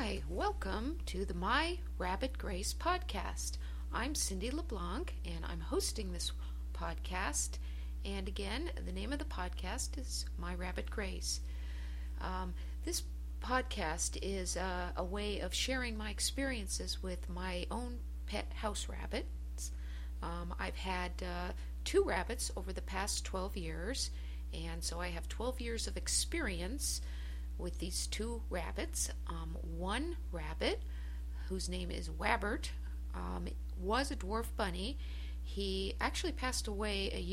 Hi, welcome to the My Rabbit Grace podcast. I'm Cindy LeBlanc, and I'm hosting this podcast. And again, the name of the podcast is My Rabbit Grace. This podcast is a way of sharing my experiences with my own pet house rabbits. I've had 2 rabbits over the past 12 years, and so I have 12 years of experience with these 2 rabbits. One rabbit, whose name is Wabbert, was a dwarf bunny. He actually passed away about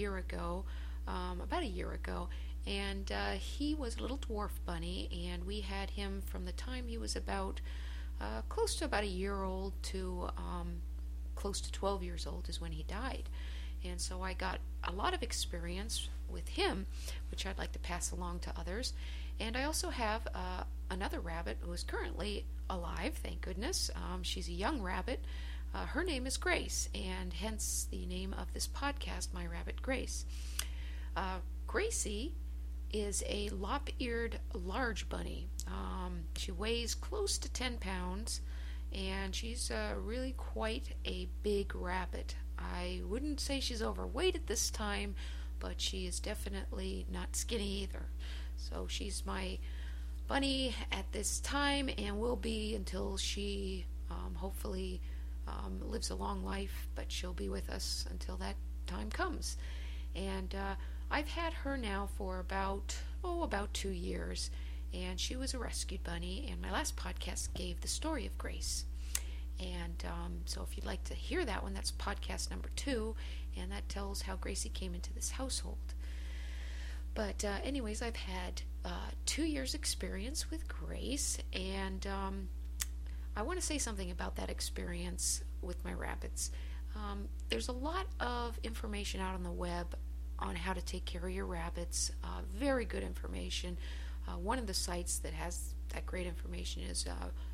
a year ago, and he was a little dwarf bunny, and we had him from the time he was about close to about a year old to close to 12 years old is when he died. And so I got a lot of experience with him, which I'd like to pass along to others. And I also have another rabbit who is currently alive, thank goodness. She's a young rabbit. Her name is Grace, and hence the name of this podcast, My Rabbit Grace. Gracie is a lop-eared large bunny. She weighs close to 10 pounds, and she's really quite a big rabbit. I wouldn't say she's overweight at this time, but she is definitely not skinny either. So she's my bunny at this time, and will be until she hopefully lives a long life, but she'll be with us until that time comes. And I've had her now for about 2 years, and she was a rescued bunny, and my last podcast gave the story of Grace. And so if you'd like to hear that one, that's podcast number 2, and that tells how Gracie came into this household. But anyways, I've had 2 years experience with Grace, and I want to say something about that experience with my rabbits. There's a lot of information out on the web on how to take care of your rabbits, very good information. One of the sites that has that great information is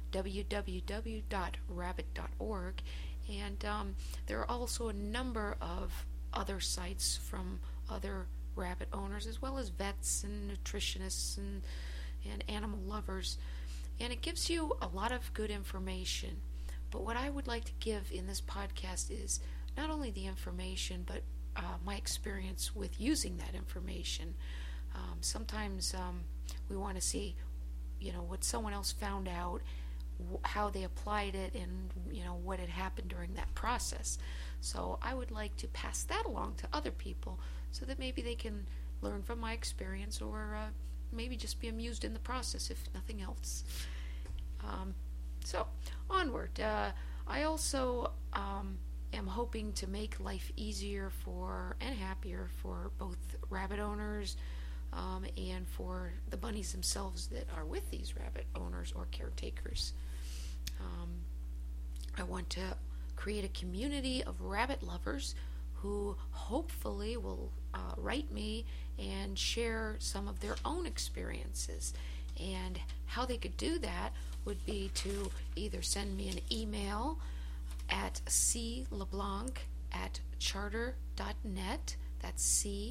www.rabbit.org, and there are also a number of other sites from other rabbit owners, as well as vets and nutritionists and animal lovers, and it gives you a lot of good information. But what I would like to give in this podcast is not only the information, but my experience with using that information. Sometimes we want to see, what someone else found out, how they applied it, and what had happened during that process. So I would like to pass that along to other people, so that maybe they can learn from my experience, or maybe just be amused in the process, if nothing else. So onward. I also am hoping to make life easier and happier for both rabbit owners and for the bunnies themselves that are with these rabbit owners or caretakers. I want to create a community of rabbit lovers who hopefully will write me and share some of their own experiences. And how they could do that would be to either send me an email at cleblanc@charter.net. That's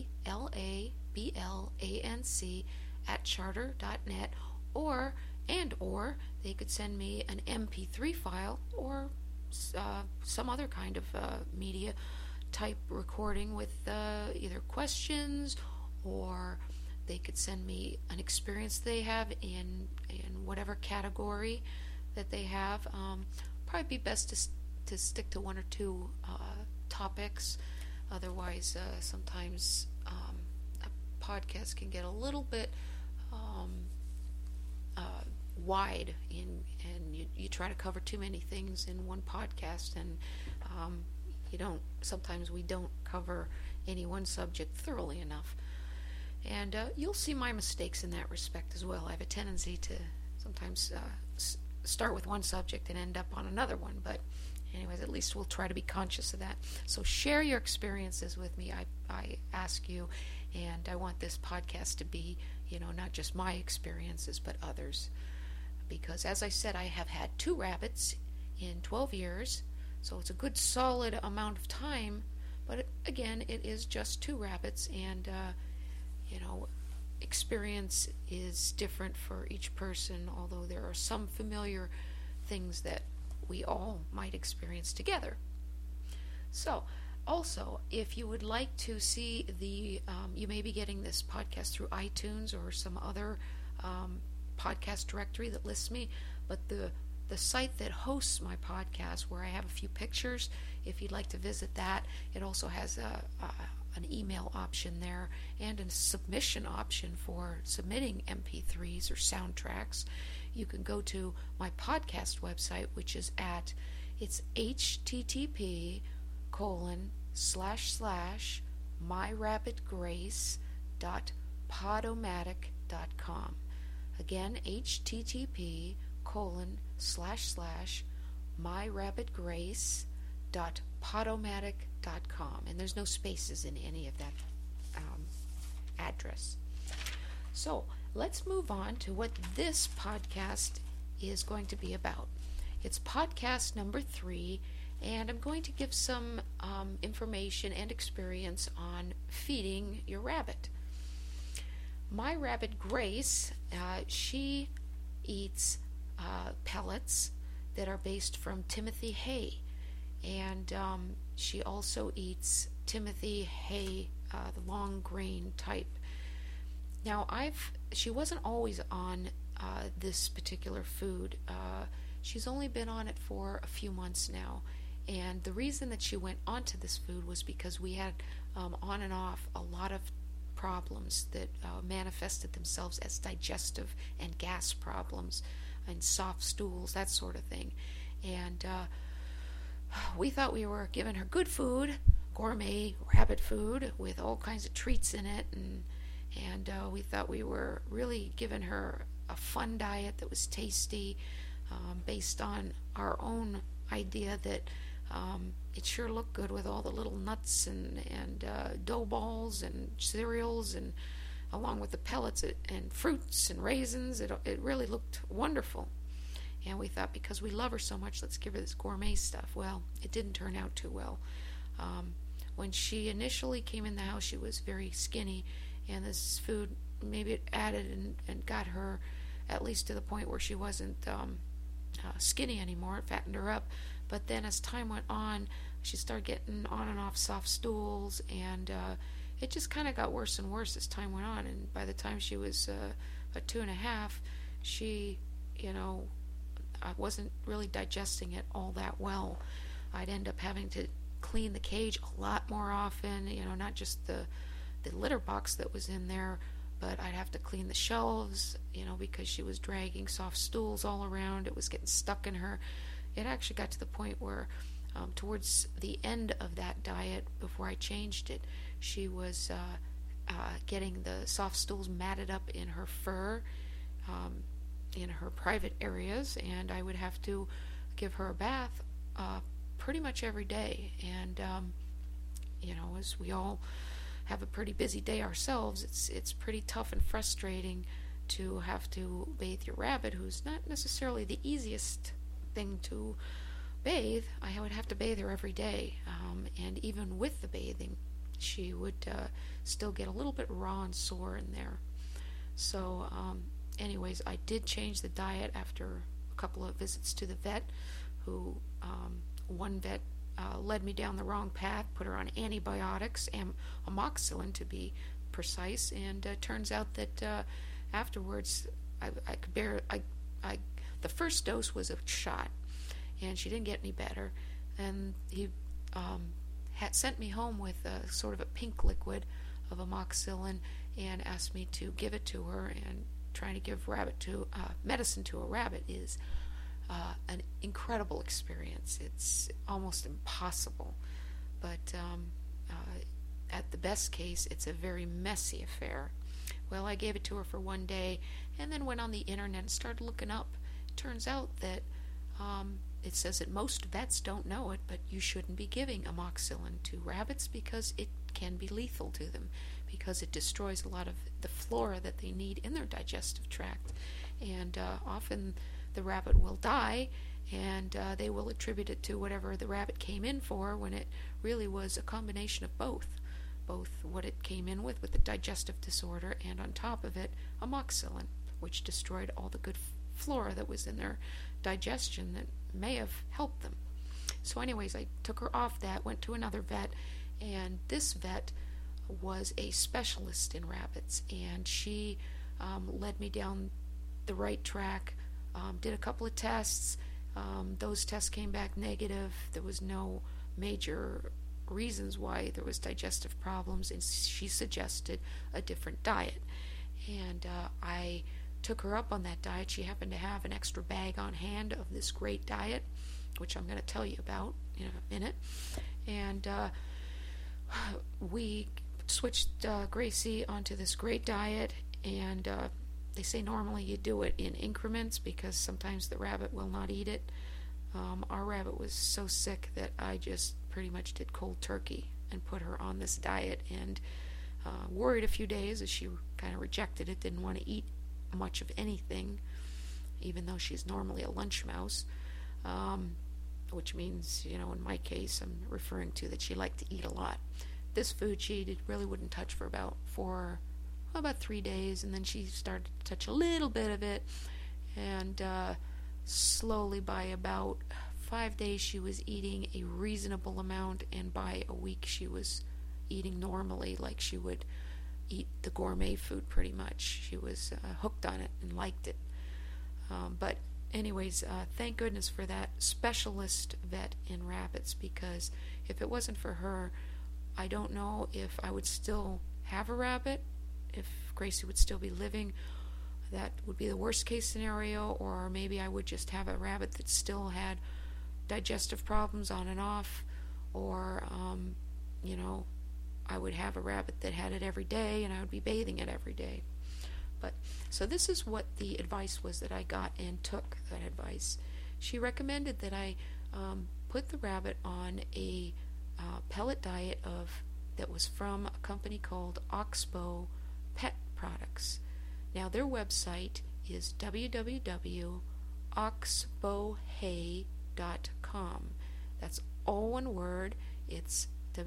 CLABLANC @charter.net, or they could send me an MP3 file or some other kind of media type recording with either questions, or they could send me an experience they have in whatever category that they have. Probably be best to stick to 1 or 2 topics. Otherwise, sometimes a podcast can get a little bit wide, and you try to cover too many things in one podcast, and sometimes we don't cover any one subject thoroughly enough. And you'll see my mistakes in that respect as well. I have a tendency to sometimes start with one subject and end up on another one, but anyways, at least we'll try to be conscious of that. So share your experiences with me, I ask you, and I want this podcast to be, not just my experiences, but others. Because as I said, I have had 2 rabbits in 12 years, so it's a good solid amount of time, but again, it is just 2 rabbits, and experience is different for each person, although there are some familiar things that we all might experience together. So, also, if you would like to see you may be getting this podcast through iTunes or some other podcast directory that lists me, but the site that hosts my podcast, where I have a few pictures, if you'd like to visit that, it also has an email option there and a submission option for submitting MP3s or soundtracks. You can go to my podcast website, which is it's http://myrabbitgrace.podomatic.com. Again, http://myrabbitgrace.podomatic.com, and there's no spaces in any of that address. So let's move on to what this podcast is going to be about. It's podcast number 3, and I'm going to give some information and experience on feeding your rabbit. My rabbit Grace, she eats pellets that are based from Timothy hay, and she also eats Timothy hay, the long grain type. Now, she wasn't always on this particular food. She's only been on it for a few months now, and the reason that she went onto this food was because we had on and off a lot of problems that manifested themselves as digestive and gas problems and soft stools, that sort of thing. And we thought we were giving her good food, gourmet rabbit food with all kinds of treats in it, and we thought we were really giving her a fun diet that was tasty, based on our own idea that it sure looked good with all the little nuts and dough balls and cereals, and along with the pellets and fruits and raisins. It really looked wonderful. And we thought, because we love her so much, let's give her this gourmet stuff. Well, it didn't turn out too well. When she initially came in the house, she was very skinny, and this food maybe it added and got her at least to the point where she wasn't skinny anymore. It fattened her up. But then as time went on, she started getting on and off soft stools, and it just kind of got worse and worse as time went on. And by the time she was about 2.5, she, I wasn't really digesting it all that well. I'd end up having to clean the cage a lot more often, not just the litter box that was in there, but I'd have to clean the shelves, because she was dragging soft stools all around. It was getting stuck in her. It actually got to the point where towards the end of that diet, before I changed it, she was getting the soft stools matted up in her fur, in her private areas, and I would have to give her a bath pretty much every day. And as we all have a pretty busy day ourselves, it's pretty tough and frustrating to have to bathe your rabbit, who's not necessarily the easiest thing to bathe. I would have to bathe her every day, and even with the bathing, she would still get a little bit raw and sore in there. So anyways, I did change the diet after a couple of visits to the vet, who one vet led me down the wrong path, put her on antibiotics, amoxicillin to be precise, and turns out that afterwards I could bear. The first dose was a shot, and she didn't get any better, and he had sent me home with sort of a pink liquid of amoxicillin and asked me to give it to her. And trying to give medicine to a rabbit is an incredible experience. It's almost impossible, but at the best case, it's a very messy affair. Well, I gave it to her for one day, and then went on the internet and started looking up. Turns out that it says that most vets don't know it, but you shouldn't be giving amoxicillin to rabbits because it can be lethal to them, because it destroys a lot of the flora that they need in their digestive tract. And often the rabbit will die, and they will attribute it to whatever the rabbit came in for, when it really was a combination of both what it came in with the digestive disorder, and on top of it, amoxicillin, which destroyed all the good flora that was in their digestion that may have helped them. So anyways, I took her off that, went to another vet, and this vet was a specialist in rabbits, and she led me down the right track, did a couple of tests. Those tests came back negative. There was no major reasons why there was digestive problems, and she suggested a different diet. And I took her up on that diet. She happened to have an extra bag on hand of this great diet, which I'm going to tell you about in a minute. And we switched Gracie onto this great diet, and they say normally you do it in increments because sometimes the rabbit will not eat it. Our rabbit was so sick that I just pretty much did cold turkey and put her on this diet, and worried a few days as she kind of rejected it, didn't want to eat much of anything, even though she's normally a lunch mouse, which means, in my case, I'm referring to that she liked to eat a lot. This food she really wouldn't touch for about 3 days, and then she started to touch a little bit of it, and slowly by about 5 days she was eating a reasonable amount, and by a week she was eating normally, like she would eat the gourmet food pretty much. She was hooked on it and liked it. But anyways, thank goodness for that specialist vet in rabbits, because if it wasn't for her, I don't know if I would still have a rabbit, if Gracie would still be living. That would be the worst case scenario, or maybe I would just have a rabbit that still had digestive problems on and off, or I would have a rabbit that had it every day and I would be bathing it every day. But so this is what the advice was that I got, and took that advice. She recommended that I put the rabbit on a pellet diet that was from a company called Oxbow Pet Products. Now their website is www.oxbowhay.com. That's all one word. It's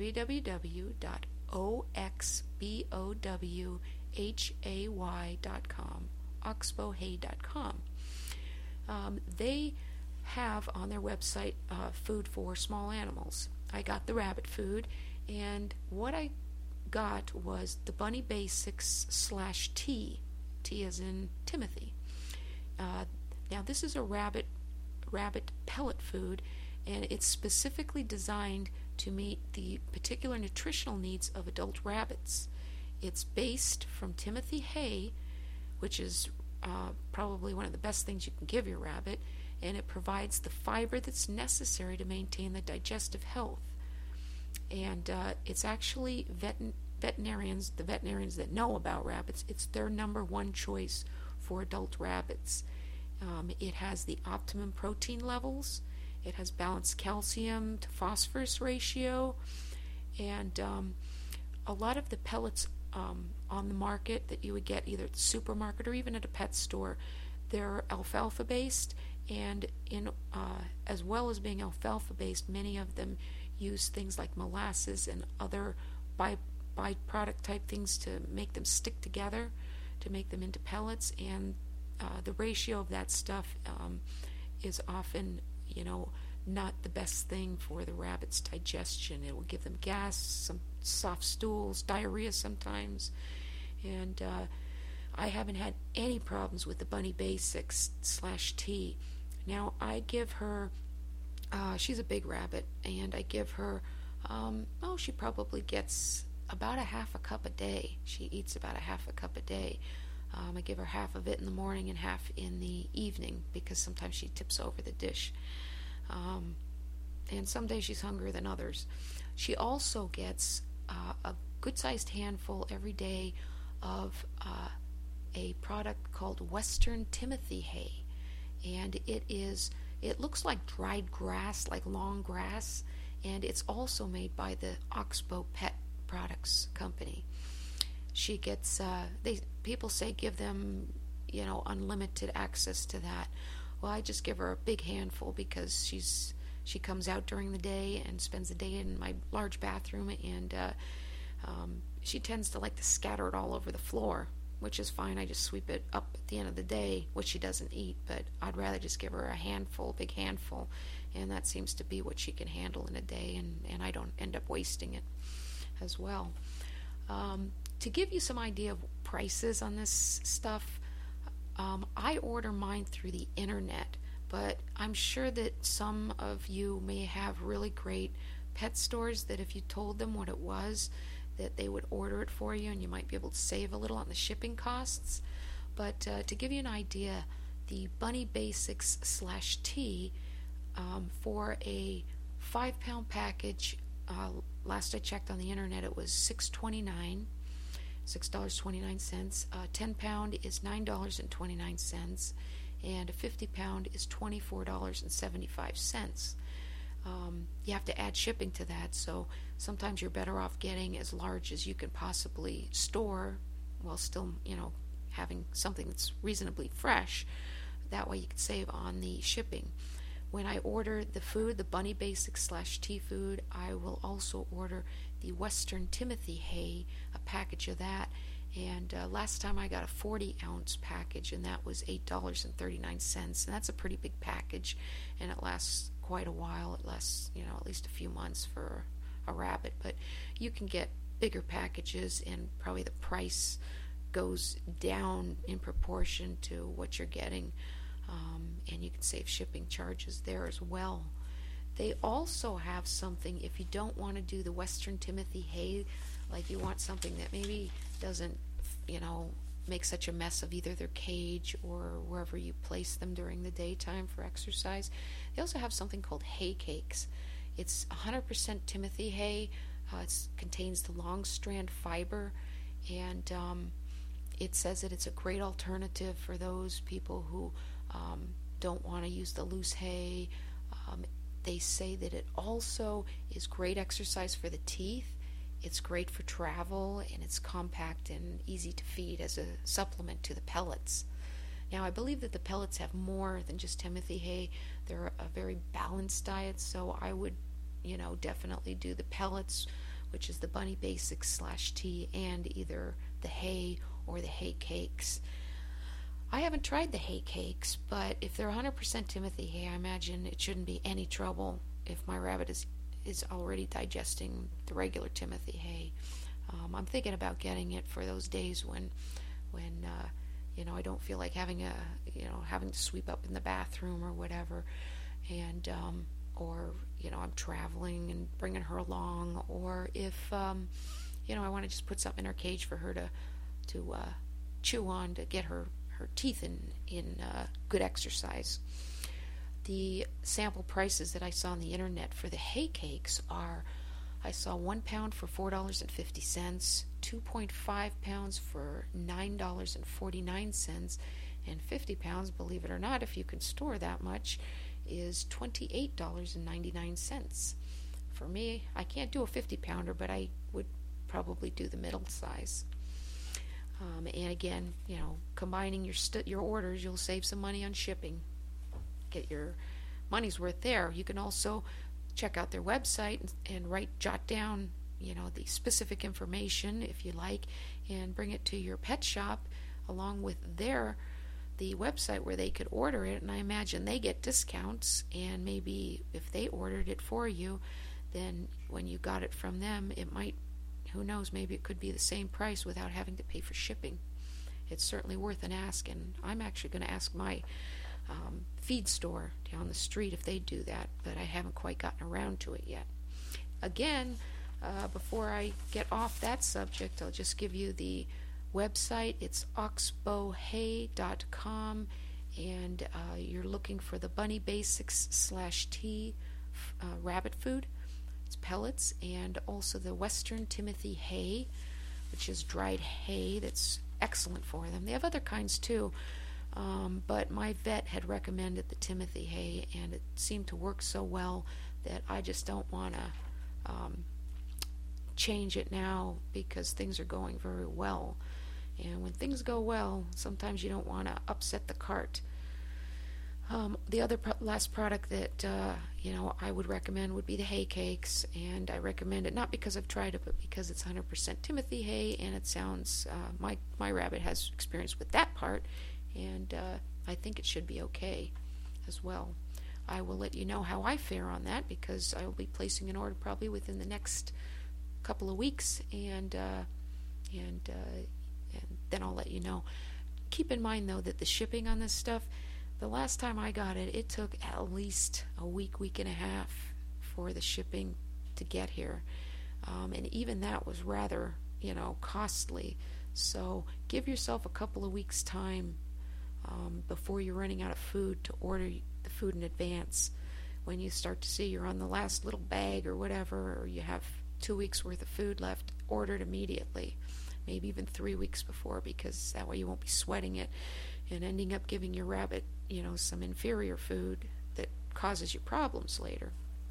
www.oxbowhay.com, oxbowhay.com. They have on their website food for small animals. I got the rabbit food, and what I got was the Bunny Basics /T, T as in Timothy. Now this is a rabbit pellet food, and it's specifically designed to meet the particular nutritional needs of adult rabbits. It's based from Timothy hay, which is probably one of the best things you can give your rabbit, and it provides the fiber that's necessary to maintain the digestive health. And it's actually the veterinarians that know about rabbits, it's their number one choice for adult rabbits. It has the optimum protein levels. It has balanced calcium to phosphorus ratio, and a lot of the pellets on the market that you would get either at the supermarket or even at a pet store, they're alfalfa based, and as well as being alfalfa based, many of them use things like molasses and other byproduct type things to make them stick together, to make them into pellets, and the ratio of that stuff is often not the best thing for the rabbit's digestion. It will give them gas, some soft stools, diarrhea sometimes, and I haven't had any problems with the Bunny Basics /T. Now I give her, she's a big rabbit, and I give her, she probably gets about a half a cup a day. She eats about a half a cup a day. I give her half of it in the morning and half in the evening, because sometimes she tips over the dish. And some days she's hungrier than others. She also gets a good-sized handful every day of a product called Western Timothy hay, and it looks like dried grass, like long grass, and it's also made by the Oxbow Pet Products company. She gets people say give them unlimited access to that. Well, I just give her a big handful because she comes out during the day and spends the day in my large bathroom, and she tends to like to scatter it all over the floor. which is fine. I just sweep it up at the end of the day, which she doesn't eat, but I'd rather just give her a big handful, and that seems to be what she can handle in a day, and I don't end up wasting it as well. To give you some idea of prices on this stuff, I order mine through the internet, but I'm sure that some of you may have really great pet stores that if you told them what it was, that they would order it for you, and you might be able to save a little on the shipping costs. But to give you an idea, the Bunny Basics /Tea for a 5-pound package, last I checked on the internet, it was $6.29. 10-pound is $9.29, and a 50-pound is $24.75. You have to add shipping to that, so sometimes you're better off getting as large as you can possibly store while still, having something that's reasonably fresh. That way you can save on the shipping. When I order the food, the Bunny Basics /Tea food, I will also order the Western Timothy hay, a package of that. And last time I got a 40-ounce package, and that was $8.39. And that's a pretty big package, and it lasts quite a while. It lasts, at least a few months for a rabbit. But you can get bigger packages, and probably the price goes down in proportion to what you're getting. And you can save shipping charges there as well. They also have something, if you don't want to do the Western Timothy hay, like you want something that maybe doesn't, make such a mess of either their cage or wherever you place them during the daytime for exercise. They also have something called hay cakes. It's 100% Timothy hay. It contains the long strand fiber, and it says that it's a great alternative for those people who don't want to use the loose hay. They say that it also is great exercise for the teeth. It's great for travel, and it's compact and easy to feed as a supplement to the pellets. Now, I believe that the pellets have more than just Timothy hay. They're a very balanced diet, so I would, definitely do the pellets, which is the Bunny Basics /Tea, and either the hay or the hay cakes. I haven't tried the hay cakes, but if they're 100% Timothy hay, I imagine it shouldn't be any trouble if my rabbit is already digesting the regular Timothy hay. I'm thinking about getting it for those days when I don't feel like having to sweep up in the bathroom or whatever, and or I'm traveling and bringing her along, or if I want to just put something in her cage for her to chew on to get her teeth in good exercise. The sample prices that I saw on the internet for the hay cakes are, I saw 1 pound for $4.50, 2.5 pounds for $9.49, and 50 pounds, believe it or not, if you can store that much, is $28.99. For me, I can't do a 50-pounder, but I would probably do the middle size. And again, combining your orders, you'll save some money on shipping. Get your money's worth there. You can also check out their website and jot down, the specific information if you like, and bring it to your pet shop along with the website where they could order it. And I imagine they get discounts, and maybe if they ordered it for you, then when you got it from them, it might, who knows, maybe it could be the same price without having to pay for shipping. It's certainly worth an ask, and I'm actually going to ask my feed store down the street if they do that, but I haven't quite gotten around to it yet. Again, before I get off that subject, I'll just give you the website. It's oxbowhay.com, and you're looking for the Bunny Basics /Tea rabbit food. It's pellets, and also the Western Timothy hay, which is dried hay that's excellent for them. They have other kinds too, but my vet had recommended the Timothy hay, and it seemed to work so well that I just don't want to change it now because things are going very well. And when things go well, sometimes you don't want to upset the cart. The other last product that I would recommend would be the hay cakes, and I recommend it not because I've tried it, but because it's 100% Timothy hay, and it sounds my rabbit has experience with that part, and I think it should be okay as well. I will let you know how I fare on that because I will be placing an order probably within the next couple of weeks, and then I'll let you know. Keep in mind though that the shipping on this stuff, the last time I got it, it took at least a week and a half for the shipping to get here. And even that was rather, costly. So give yourself a couple of weeks' time before you're running out of food to order the food in advance. When you start to see you're on the last little bag or whatever, or you have 2 weeks worth of food left, order it immediately. Maybe even 3 weeks before, because that way you won't be sweating it and ending up giving your rabbit, some inferior food that causes you problems later.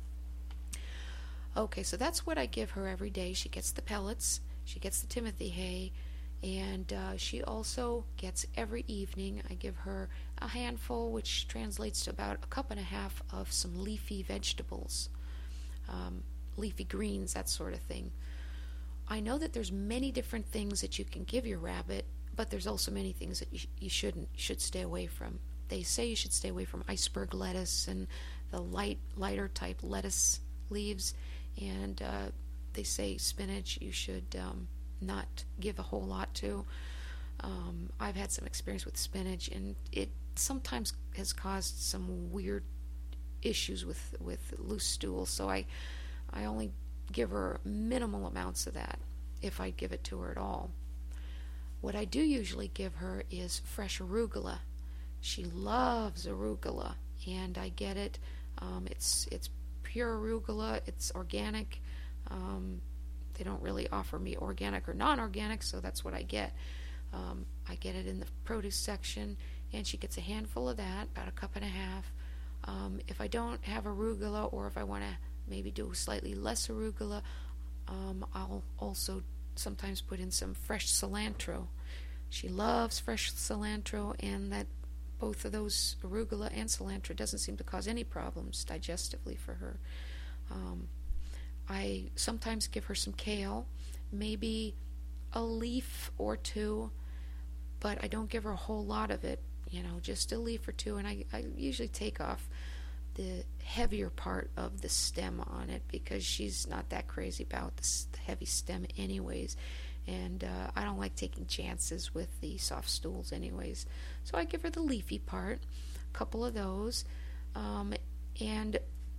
Okay, so that's what I give her every day. She gets the pellets, she gets the Timothy hay, and she also gets every evening, I give her a handful, which translates to about a cup and a half of some leafy vegetables, leafy greens, that sort of thing. I know that there's many different things that you can give your rabbit, but there's also many things that you should stay away from. They say you should stay away from iceberg lettuce and the lighter type lettuce leaves, and they say spinach you should not give a whole lot to. I've had some experience with spinach, and it sometimes has caused some weird issues with loose stool, so I only give her minimal amounts of that if I give it to her at all. What I do usually give her is fresh arugula. She loves arugula, and I get it. It's pure arugula. It's organic. They don't really offer me organic or non-organic, so that's what I get. I get it in the produce section, and she gets a handful of that, about a cup and a half. If I don't have arugula, or if I want to maybe do slightly less arugula, I'll also sometimes put in some fresh cilantro. She loves fresh cilantro, and that both of those, arugula and cilantro, doesn't seem to cause any problems digestively for her. I sometimes give her some kale, maybe a leaf or two, but I don't give her a whole lot of it, just a leaf or two, and I usually take off the heavier part of the stem on it because she's not that crazy about the heavy stem anyways, and I don't like taking chances with the soft stools anyways, so I give her the leafy part, a couple of those, and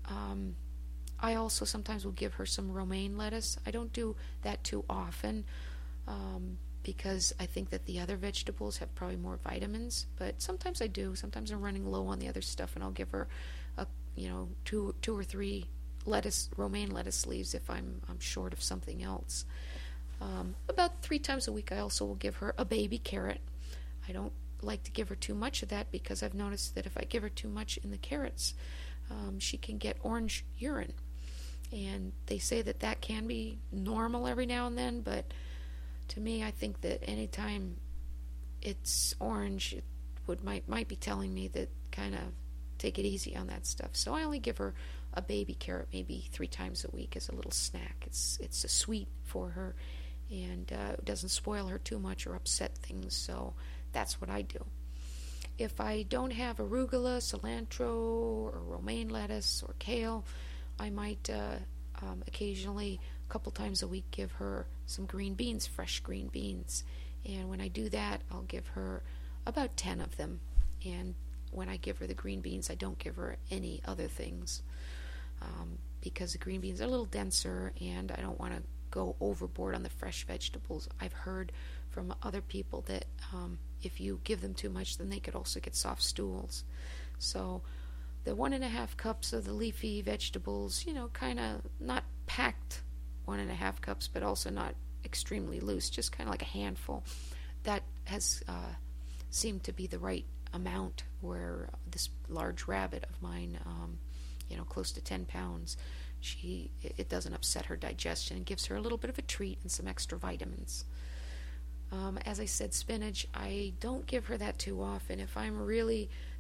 I also sometimes will give her some romaine lettuce. I don't do that too often because I think that the other vegetables have probably more vitamins, but sometimes I do. Sometimes I'm running low on the other stuff, and I'll give her two or three romaine lettuce leaves if I'm short of something else. About 3 times a week I also will give her a baby carrot. I don't like to give her too much of that because I've noticed that if I give her too much in the carrots, she can get orange urine, and they say that can be normal every now and then, but to me I think that anytime it's orange, it might be telling me that kind of take it easy on that stuff. So I only give her a baby carrot maybe 3 times a week as a little snack. It's a sweet for her, and it doesn't spoil her too much or upset things, so that's what I do. If I don't have arugula, cilantro, or romaine lettuce, or kale, I might occasionally, a couple times a week, give her some green beans, fresh green beans. And when I do that, I'll give her about 10 of them. And when I give her the green beans, I don't give her any other things because the green beans are a little denser, and I don't want to go overboard on the fresh vegetables. I've heard from other people that if you give them too much, then they could also get soft stools. So the 1.5 cups of the leafy vegetables, kind of not packed 1.5 cups, but also not extremely loose, just kind of like a handful. That has seemed to be the right amount where this large rabbit of mine, close to 10 pounds, it doesn't upset her digestion and gives her a little bit of a treat and some extra vitamins. As I said, spinach, I don't give her that too often. If I'm really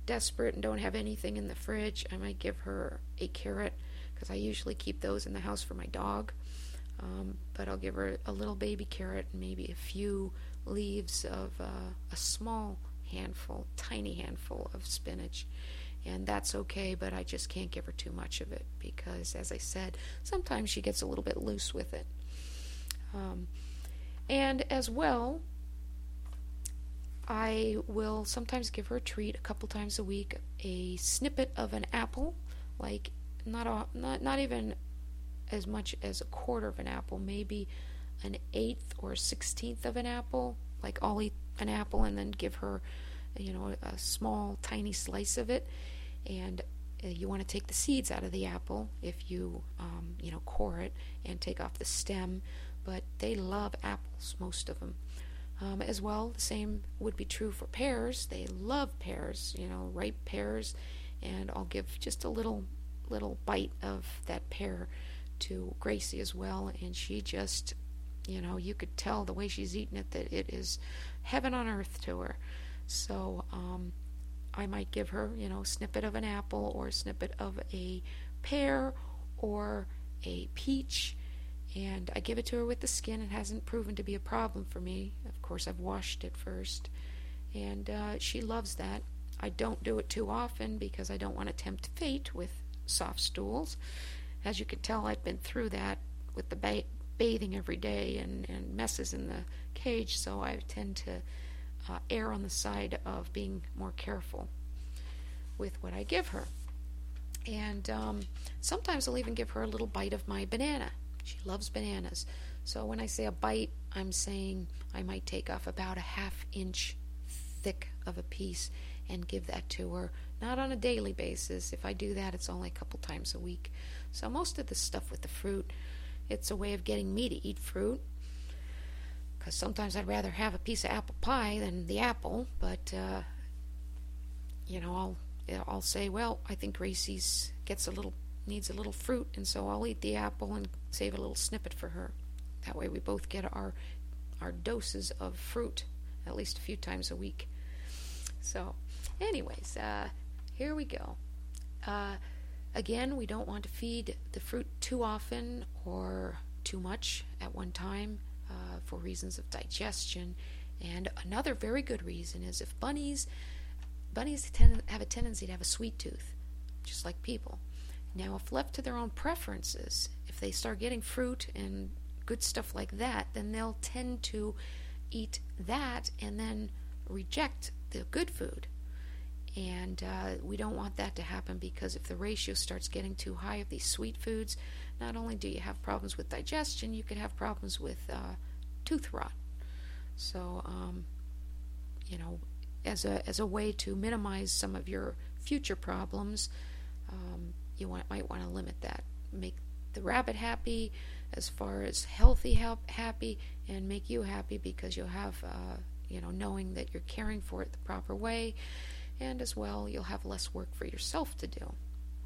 desperate and don't have anything in the fridge, I might give her a carrot, because I usually keep those in the house for my dog. But I'll give her a little baby carrot and maybe a few leaves of a small handful, tiny handful of spinach. And that's okay, but I just can't give her too much of it because, as I said, sometimes she gets a little bit loose with it. And as well, I will sometimes give her a treat a couple times a week, a snippet of an apple, like not even as much as a quarter of an apple, maybe an eighth or 1/16 of an apple. Like I'll eat an apple and then give her, a small, tiny slice of it. And you want to take the seeds out of the apple if you, core it and take off the stem. But they love apples, most of them. As well, the same would be true for pears. They love pears, ripe pears, and I'll give just a little bite of that pear to Gracie as well, and she just, you could tell the way she's eating it that it is heaven on earth to her. So I might give her, a snippet of an apple or a snippet of a pear or a peach. And I give it to her with the skin. It hasn't proven to be a problem for me. Of course, I've washed it first. And she loves that. I don't do it too often because I don't want to tempt fate with soft stools. As you can tell, I've been through that with the bathing every day and messes in the cage, so I tend to err on the side of being more careful with what I give her. And sometimes I'll even give her a little bite of my banana. She loves bananas. So when I say a bite, I'm saying I might take off about a 1/2 inch thick of a piece and give that to her. Not on a daily basis. If I do that, it's only a couple times a week. So most of the stuff with the fruit, it's a way of getting me to eat fruit. Because sometimes I'd rather have a piece of apple pie than the apple. But, I'll say, well, I think Gracie's needs a little fruit, and so I'll eat the apple and save a little snippet for her. That way we both get our doses of fruit at least a few times a week. So, anyways, here we go. Again, we don't want to feed the fruit too often or too much at one time for reasons of digestion. And another very good reason is if bunnies have a tendency to have a sweet tooth, just like people. Now, if left to their own preferences, if they start getting fruit and good stuff like that, then they'll tend to eat that and then reject the good food. And we don't want that to happen, because if the ratio starts getting too high of these sweet foods, not only do you have problems with digestion, you could have problems with tooth rot. So, as a way to minimize some of your future problems, you might want to limit that. Make the rabbit happy as far as healthy happy, and make you happy because you'll have, knowing that you're caring for it the proper way, and as well you'll have less work for yourself to do.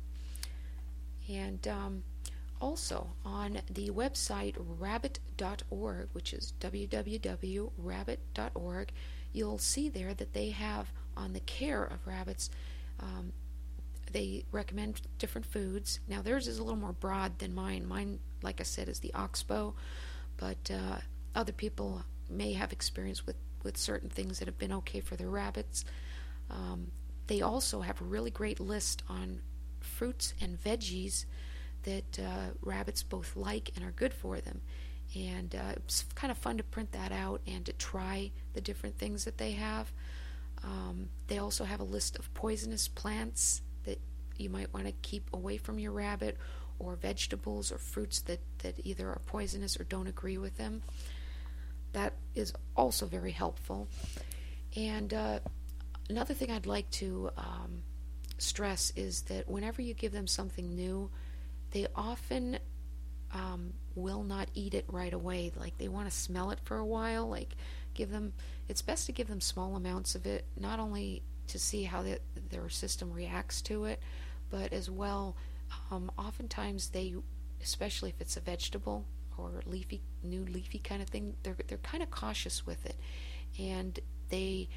And also on the website rabbit.org, which is www.rabbit.org, you'll see there that they have on the care of rabbits, they recommend different foods. Now theirs is a little more broad than mine. Mine, like I said, is the oxbow, but other people may have experience with certain things that have been okay for their rabbits. They also have a really great list on fruits and veggies that rabbits both like and are good for them. And it's kind of fun to print that out and to try the different things that they have. They also have a list of poisonous plants that you might want to keep away from your rabbit, or vegetables or fruits that either are poisonous or don't agree with them. That is also very helpful. And another thing I'd like to stress is that whenever you give them something new, they often will not eat it right away. Like, they want to smell it for a while. It's best to give them small amounts of it, not only to see how their system reacts to it, but as well, oftentimes they, especially if it's a vegetable or new leafy kind of thing, they're kind of cautious with it, and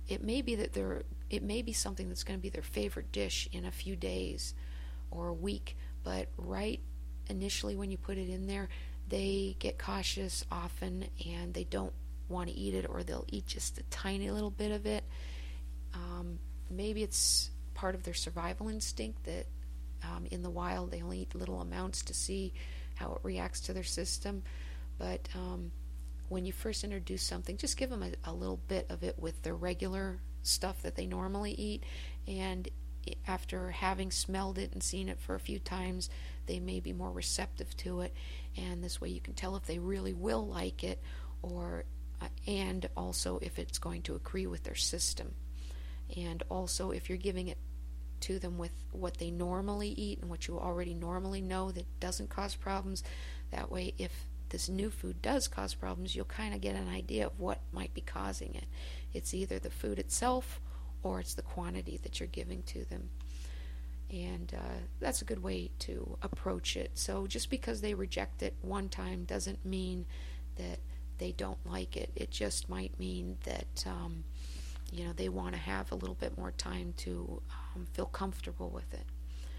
it may be that it may be something that's going to be their favorite dish in a few days or a week, but right initially when you put it in there, they get cautious often and they don't want to eat it, or they'll eat just a tiny little bit of it. Maybe it's part of their survival instinct that in the wild they only eat little amounts to see how it reacts to their system. But when you first introduce something, just give them a little bit of it with their regular stuff that they normally eat, and after having smelled it and seen it for a few times, they may be more receptive to it, and this way you can tell if they really will like it, or and also if it's going to agree with their system. And also, if you're giving it to them with what they normally eat and what you already normally know that doesn't cause problems, that way if this new food does cause problems, you'll kind of get an idea of what might be causing it. It's either the food itself or it's the quantity that you're giving to them. And that's a good way to approach it. So just because they reject it one time doesn't mean that they don't like it. It just might mean that they want to have a little bit more time to feel comfortable with it.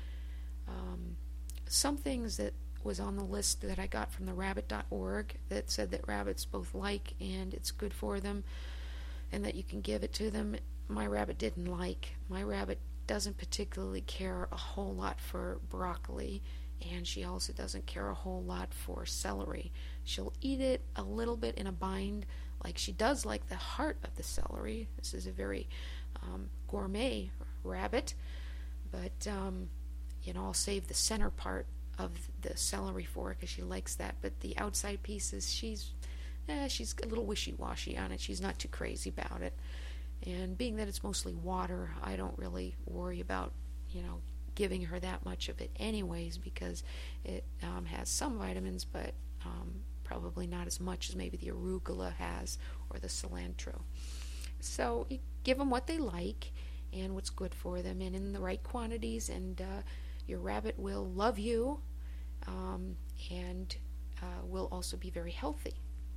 Some things that was on the list that I got from the rabbit.org that said that rabbits both like and it's good for them and that you can give it to them, my rabbit didn't like. My rabbit doesn't particularly care a whole lot for broccoli, and she also doesn't care a whole lot for celery. She'll eat it a little bit in a bind, like she does like the heart of the celery. This is a very gourmet rabbit, but I'll save the center part of the celery for her because she likes that, but the outside pieces, she's a little wishy-washy on it. She's not too crazy about it. And being that it's mostly water, I don't really worry about, giving her that much of it anyways, because it has some vitamins, but probably not as much as maybe the arugula has or the cilantro. So you give them what they like and what's good for them, and in the right quantities, and your rabbit will love you and will also be very healthy.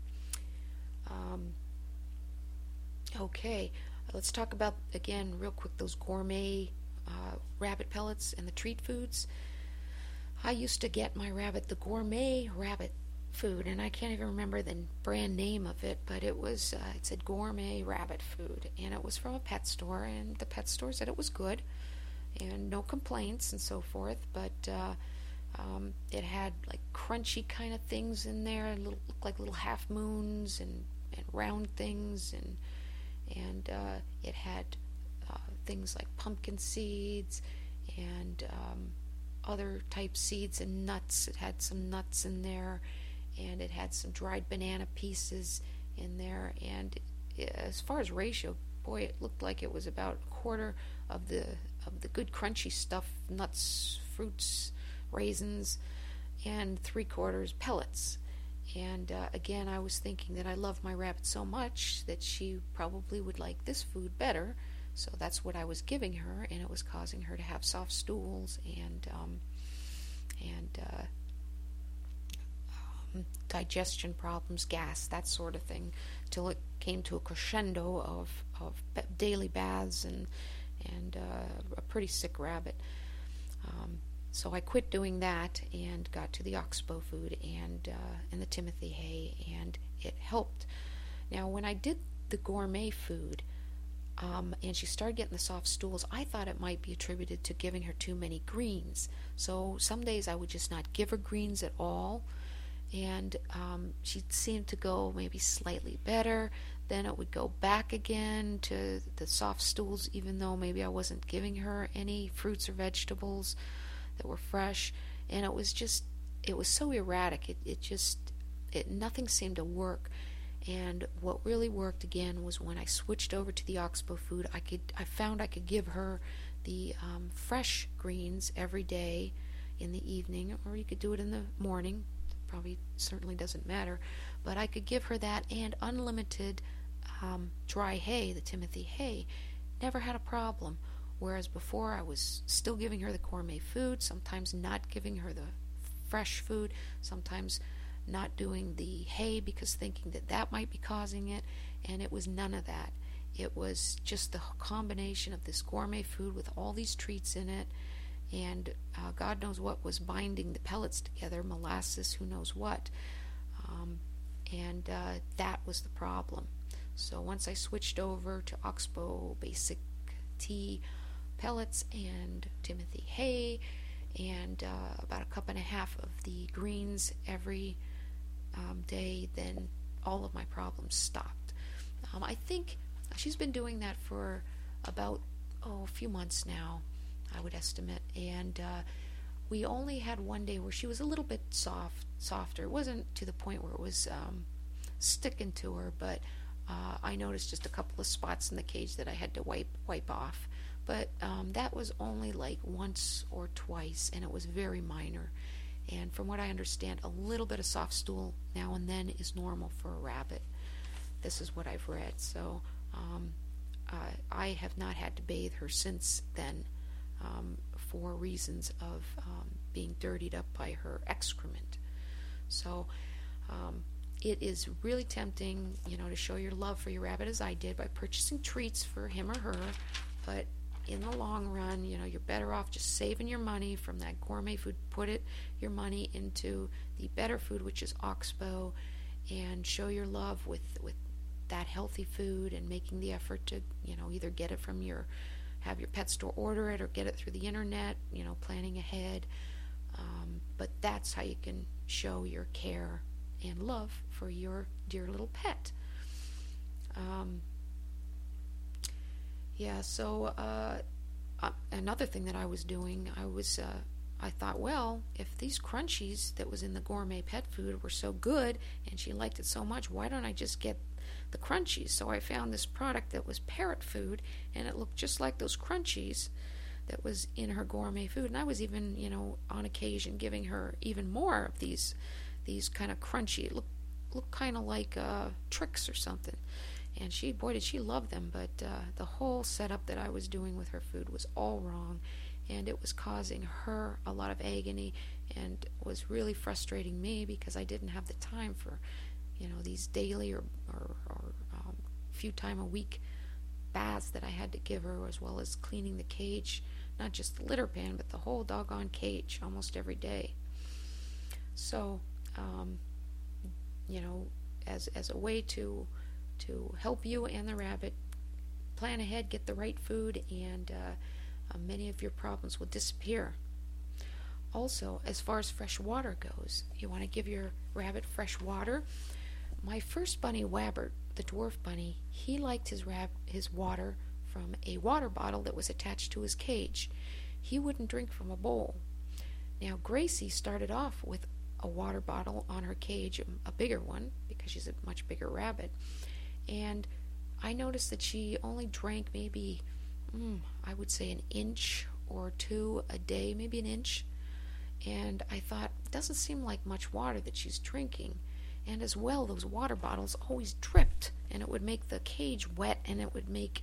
Okay, let's talk about, again, real quick, those gourmet rabbit pellets and the treat foods. I used to get my rabbit the gourmet rabbit food, and I can't even remember the brand name of it, but it said gourmet rabbit food, and it was from a pet store, and the pet store said it was good and no complaints and so forth, but it had like crunchy kind of things in there, looked like little half moons and round things, and it had things like pumpkin seeds and other type seeds and nuts. It had some nuts in there, and it had some dried banana pieces in there, and as far as ratio, boy, it looked like it was about a quarter of the good crunchy stuff, nuts, fruits, raisins, and 3/4 pellets. And again, I was thinking that I love my rabbit so much that she probably would like this food better, so that's what I was giving her, and it was causing her to have soft stools and digestion problems, gas, that sort of thing, till it came to a crescendo of daily baths and a pretty sick rabbit. So I quit doing that and got to the oxbow food and the Timothy hay, and it helped. Now, when I did the gourmet food, and she started getting the soft stools, I thought it might be attributed to giving her too many greens. So some days I would just not give her greens at all, and she seemed to go maybe slightly better. Then it would go back again to the soft stools, even though maybe I wasn't giving her any fruits or vegetables that were fresh. And it was so erratic. Nothing seemed to work. And what really worked again was when I switched over to the oxbow food. I found I could give her the fresh greens every day in the evening, or you could do it in the morning. Probably certainly doesn't matter, but I could give her that and unlimited dry hay, the Timothy hay. Never had a problem. Whereas before I was still giving her the gourmet food, sometimes not giving her the fresh food, sometimes not doing the hay because thinking that might be causing it, and it was none of that. It was just the combination of this gourmet food with all these treats in it, and God knows what was binding the pellets together, molasses, who knows what. And that was the problem. So once I switched over to Oxbow Basic Tea pellets and Timothy hay and about a cup and a half of the greens every day, then all of my problems stopped. I think she's been doing that for about a few months now, I would estimate. And we only had one day where she was a little bit softer. It wasn't to the point where it was sticking to her, but I noticed just a couple of spots in the cage that I had to wipe off. But that was only like once or twice, and it was very minor. And from what I understand, a little bit of soft stool now and then is normal for a rabbit. This is what I've read. So I have not had to bathe her since then for reasons of being dirtied up by her excrement. So it is really tempting, to show your love for your rabbit as I did by purchasing treats for him or her. But in the long run, you're better off just saving your money from that gourmet food. Put your money into the better food, which is Oxbow, and show your love with that healthy food and making the effort to, either get it from have your pet store order it or get it through the internet, planning ahead. But that's how you can show your care and love for your dear little pet. So another thing that I was doing, I thought, well, if these crunchies that was in the gourmet pet food were so good and she liked it so much, why don't I just get the crunchies? So I found this product that was parrot food, and it looked just like those crunchies that was in her gourmet food. And I was even, on occasion giving her even more of these kind of crunchy. It looked kind of like Trix or something. And did she love them, but the whole setup that I was doing with her food was all wrong, and it was causing her a lot of agony and was really frustrating me because I didn't have the time for, these daily or few time a week baths that I had to give her, as well as cleaning the cage, not just the litter pan, but the whole doggone cage almost every day. So, as a way to help you and the rabbit plan ahead, get the right food, and many of your problems will disappear. Also, as far as fresh water goes, you want to give your rabbit fresh water. My first bunny, Wabbert, the dwarf bunny, he liked his water from a water bottle that was attached to his cage. He wouldn't drink from a bowl. Now, Gracie started off with a water bottle on her cage, a bigger one, because she's a much bigger rabbit. And I noticed that she only drank maybe, I would say, an inch or two a day, maybe an inch. And I thought, it doesn't seem like much water that she's drinking. And as well, those water bottles always dripped, and it would make the cage wet, and it would make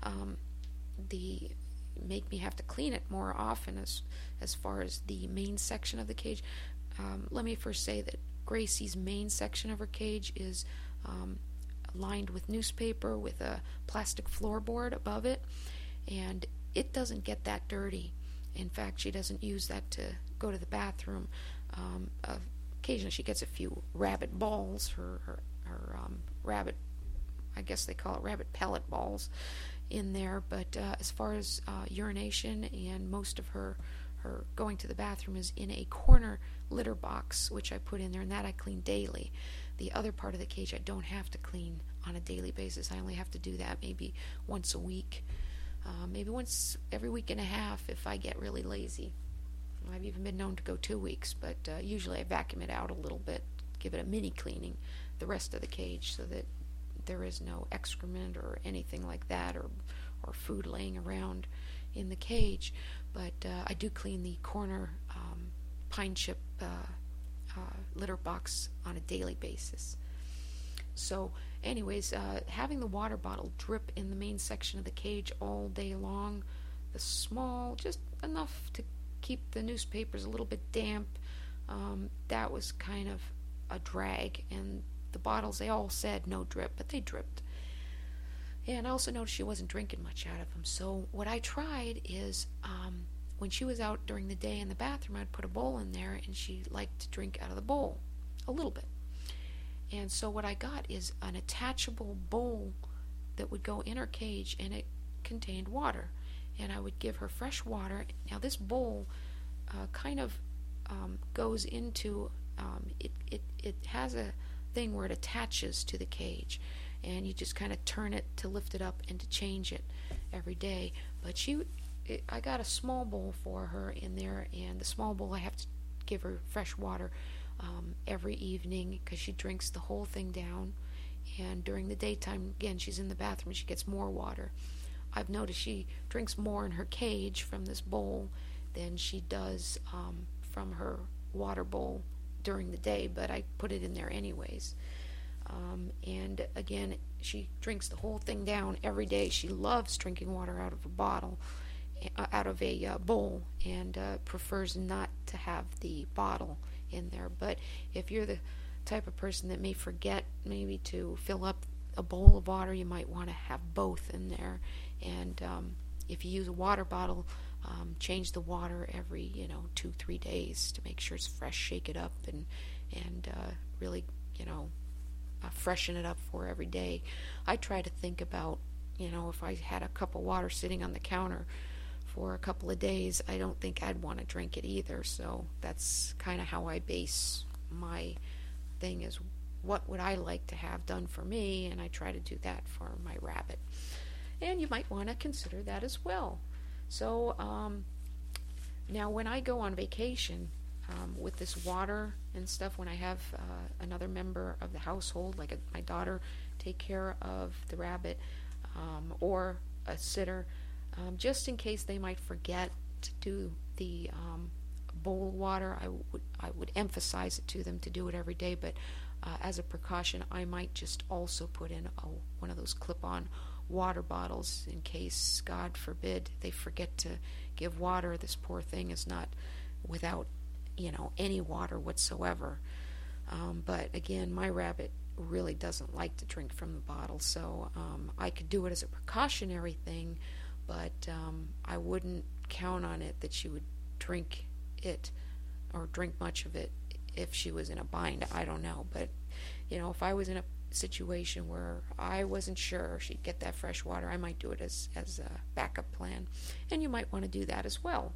me have to clean it more often as far as the main section of the cage. Let me first say that Gracie's main section of her cage is lined with newspaper with a plastic floorboard above it, and it doesn't get that dirty. In fact, she doesn't use that to go to the bathroom. Occasionally she gets a few rabbit balls, her rabbit, I guess they call it rabbit pellet balls, in there. But as far as urination and most of her going to the bathroom is in a corner litter box, which I put in there, and that I clean daily. The other part of the cage I don't have to clean on a daily basis. I only have to do that maybe once a week, maybe once every week and a half if I get really lazy. I've even been known to go 2 weeks, but usually I vacuum it out a little bit, give it a mini cleaning, the rest of the cage, so that there is no excrement or anything like that, or food laying around in the cage. But I do clean the corner pine chip litter box on a daily basis. So anyways, having the water bottle drip in the main section of the cage all day long, the small, just enough to keep the newspapers a little bit damp, that was kind of a drag. And the bottles, they all said no drip, but they dripped. And I also noticed she wasn't drinking much out of them. So what I tried is, when she was out during the day in the bathroom, I'd put a bowl in there, and she liked to drink out of the bowl a little bit. And so what I got is an attachable bowl that would go in her cage, and it contained water. And I would give her fresh water. Now this bowl kind of goes into, it has a thing where it attaches to the cage, and you just kind of turn it to lift it up and to change it every day. But I got a small bowl for her in there, and the small bowl I have to give her fresh water every evening because she drinks the whole thing down. And during the daytime, again, she's in the bathroom, she gets more water. I've noticed she drinks more in her cage from this bowl than she does from her water bowl during the day, but I put it in there anyways. And again, she drinks the whole thing down every day. She loves drinking water out of a bottle, out of a bowl, and prefers not to have the bottle in there. But if you're the type of person that may forget maybe to fill up a bowl of water, you might want to have both in there. And if you use a water bottle, change the water every 2-3 days to make sure it's fresh. Shake it up and really freshen it up for every day. I try to think about, if I had a cup of water sitting on the counter for a couple of days, I don't think I'd want to drink it either. So that's kind of how I base my thing, is what would I like to have done for me, and I try to do that for my rabbit. And you might want to consider that as well. So now when I go on vacation with this water and stuff, when I have another member of the household, like my daughter, take care of the rabbit, or a sitter, just in case they might forget to do the bowl water, I would emphasize it to them to do it every day. But as a precaution, I might just also put in one of those clip-on water bottles in case, God forbid, they forget to give water. This poor thing is not without any water whatsoever. But again, my rabbit really doesn't like to drink from the bottle, so I could do it as a precautionary thing, but I wouldn't count on it that she would drink it or drink much of it if she was in a bind. I don't know, but if I was in a situation where I wasn't sure she'd get that fresh water, I might do it as a backup plan, and you might want to do that as well.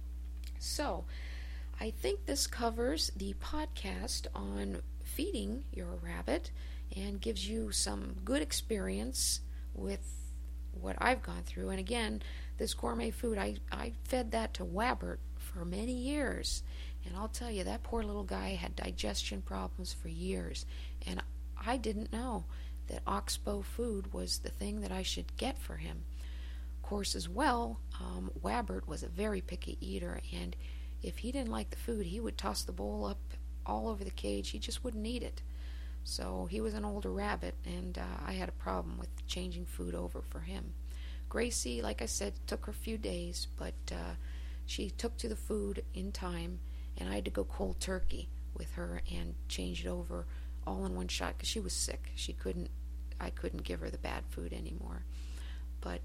So I think this covers the podcast on feeding your rabbit and gives you some good experience with what I've gone through. And again, this gourmet food, I fed that to Wabbert for many years, and I'll tell you, that poor little guy had digestion problems for years, and I didn't know that Oxbow food was the thing that I should get for him. Of course, as well, Wabbert was a very picky eater, and if he didn't like the food, he would toss the bowl up all over the cage. He just wouldn't eat it. So he was an older rabbit, and I had a problem with changing food over for him. Gracie, like I said, took her a few days, but she took to the food in time, and I had to go cold turkey with her and change it over all in one shot because she was sick. I couldn't give her the bad food anymore. But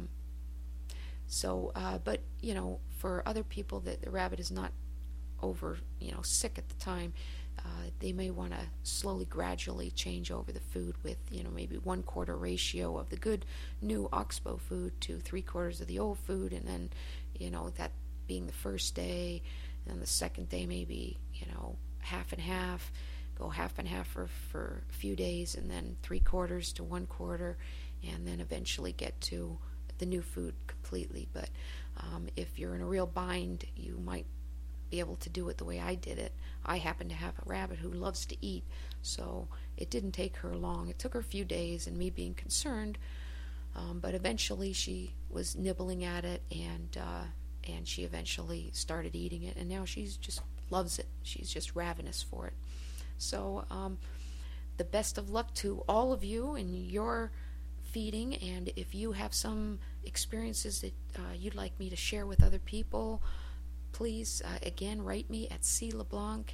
but for other people that the rabbit is not over sick at the time, they may want to slowly, gradually change over the food with maybe 1/4 ratio of the good new Oxbow food to 3/4 of the old food, and then that being the first day, and then the second day maybe half and half. Go half and half for a few days, and then 3/4 to 1/4, and then eventually get to the new food completely. But if you're in a real bind, you might be able to do it the way I did it. I happen to have a rabbit who loves to eat, so it didn't take her long. It took her a few days, and me being concerned, but eventually she was nibbling at it, and she eventually started eating it, and now she's just loves it. She's just ravenous for it. So the best of luck to all of you in your feeding, and if you have some experiences that you'd like me to share with other people, please again write me at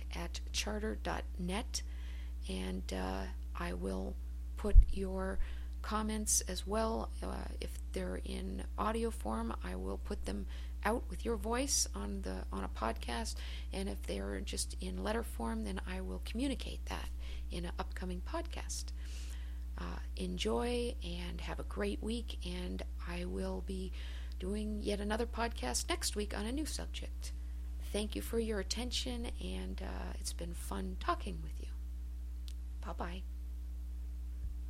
cleblanc@charter.net, and I will put your comments as well. If they're in audio form, I will put them out with your voice on a podcast, and if they're just in letter form, then I will communicate that in an upcoming podcast. Enjoy and have a great week, and I will be doing yet another podcast next week on a new subject. Thank you for your attention, and it's been fun talking with you. Bye-bye.